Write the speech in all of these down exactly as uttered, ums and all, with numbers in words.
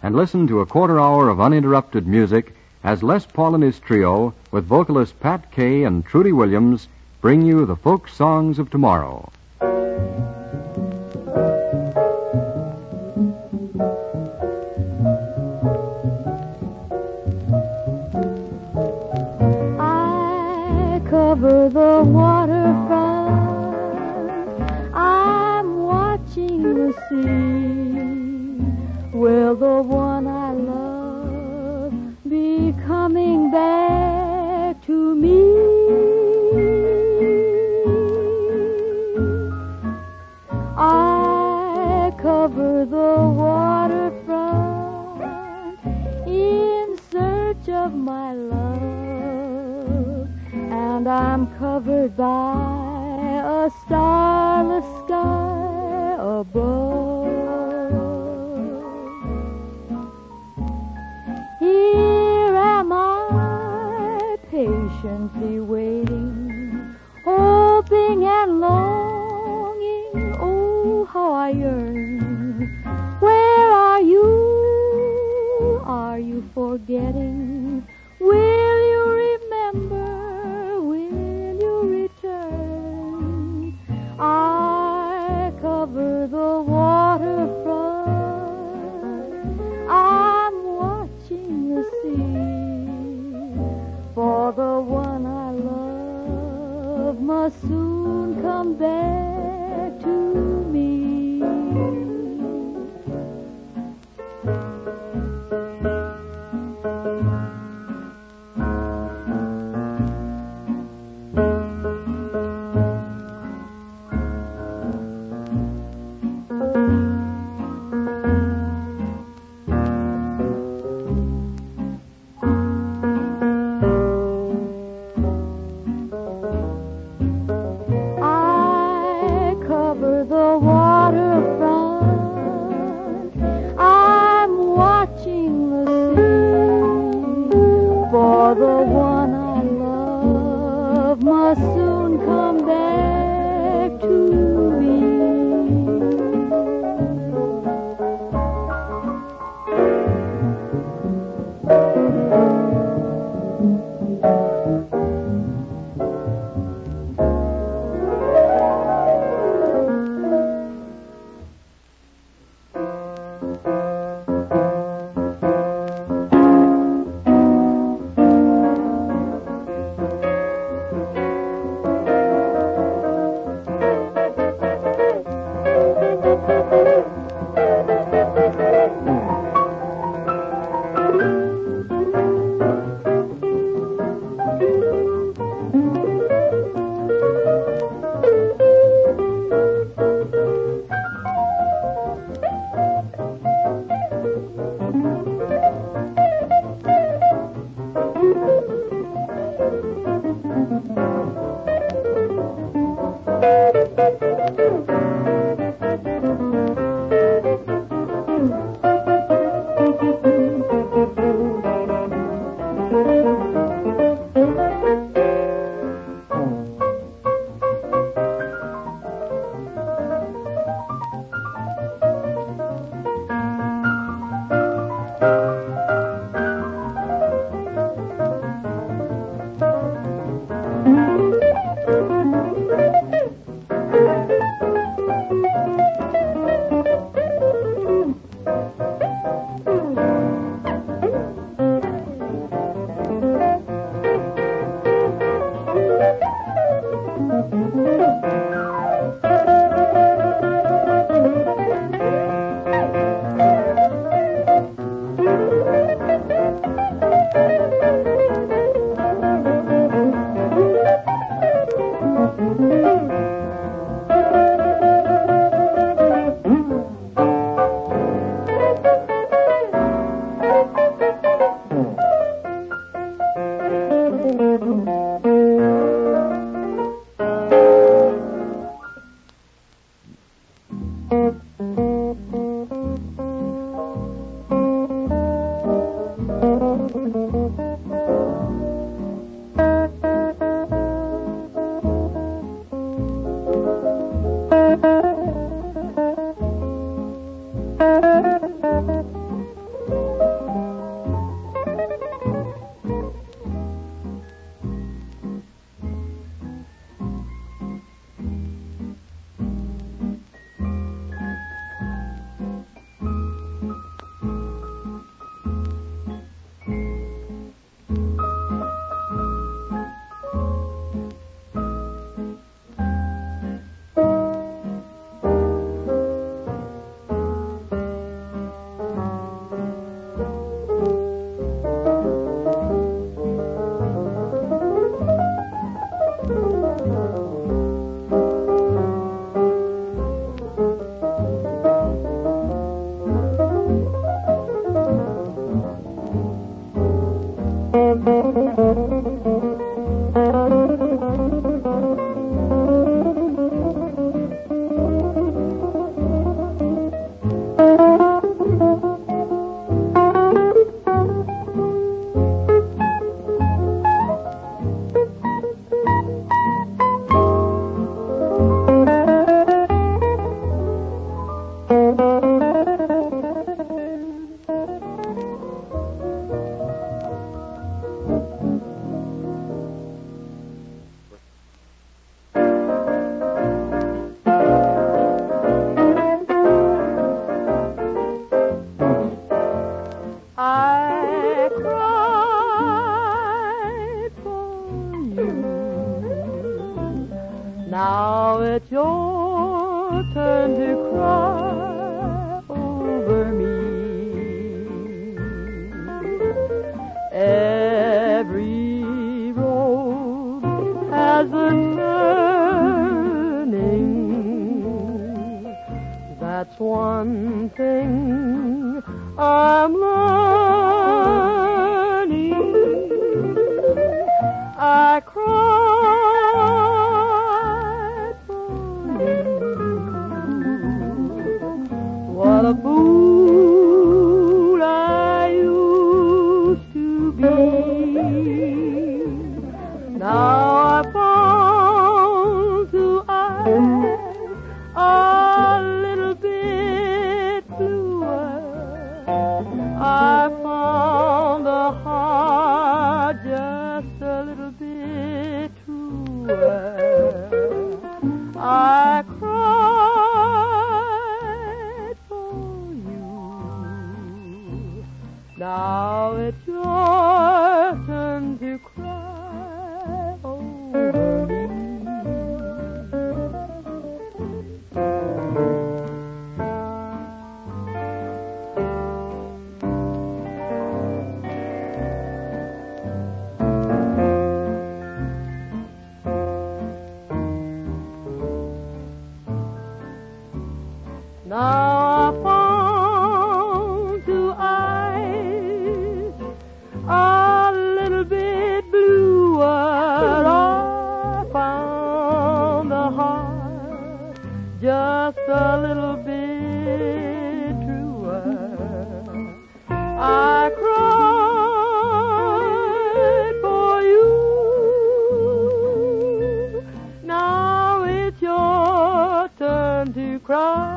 and listen to a quarter hour of uninterrupted music as Les Paul and his trio, with vocalist Pat Kay and Trudy Williams, bring you the folk songs of tomorrow. I cover the waterfront, I'm watching the sea. Will the one I love be coming back to me? I cover the waterfront in search of my love, and I'm covered by a starless sky above. Here am I, patiently waiting, hoping and longing, oh, how I yearn. Where are you? Are you forgetting? Will you remember? Will you return? I cover the waterfront, I'm watching the sea, for the one I love must soon come back to me. I cover the waterfront, I'm watching the sea, for the one I love must soon come back to me. turn to cry over me. Every road has a turning. That's one thing I'm learning. I cried for you. What a fool I used to be. Now I found to eyes a little bit bluer. I found a heart just a little bit truer. I cried for you. Now it's your turn to cry over me. Now I found two eyes a little bit bluer. I found a heart just a little bit truer. I cried for you. Now it's your turn to cry.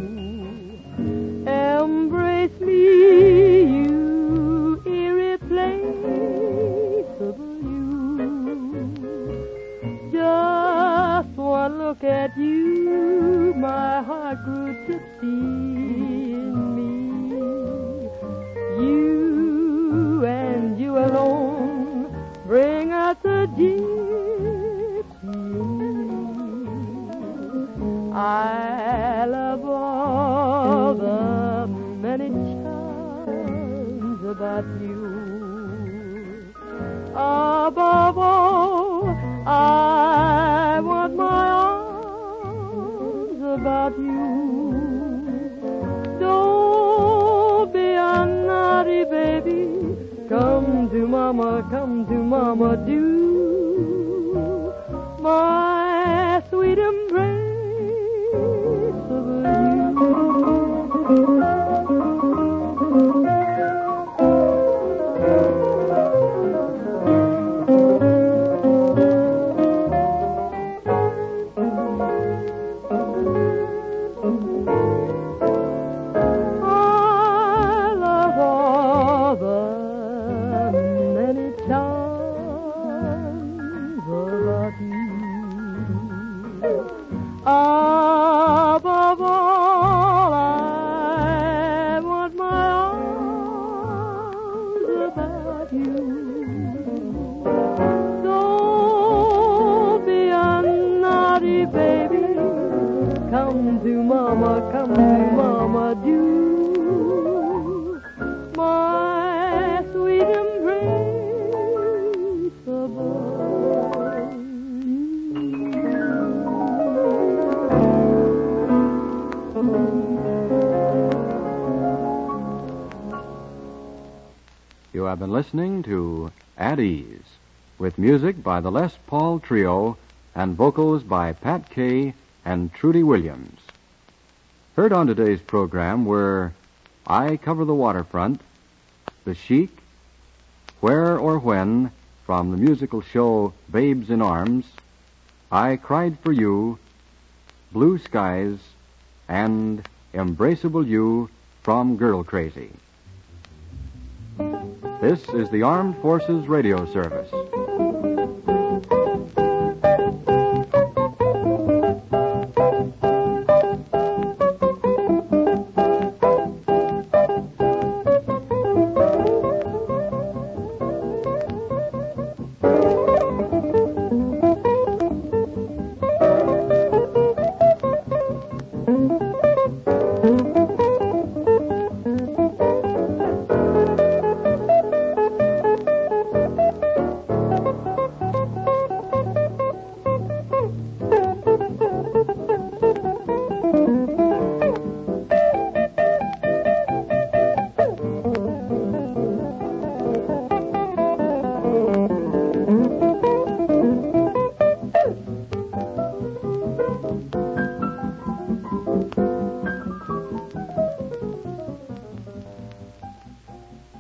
Embrace me, you irreplaceable look at you, my heart grew tipsy in me. You and you alone bring out the gypsy in me. I love all the many charms about you. Above all, I want my arms about you. Don't be a naughty baby. Come to mama, come to mama, do. My sweet embrace of you. Above all, I want my arms about you. Don't be a naughty baby. Come to mama, come to mama, do. My sweet embrace above you. You have been listening to At Ease, with music by the Les Paul Trio and vocals by Pat Kay and Trudy Williams. Heard on today's program were I Cover the Waterfront, The Chic, Where or When from the musical show Babes in Arms, I Cried for You, Blue Skies, and Embraceable You from Girl Crazy. This is the Armed Forces Radio Service.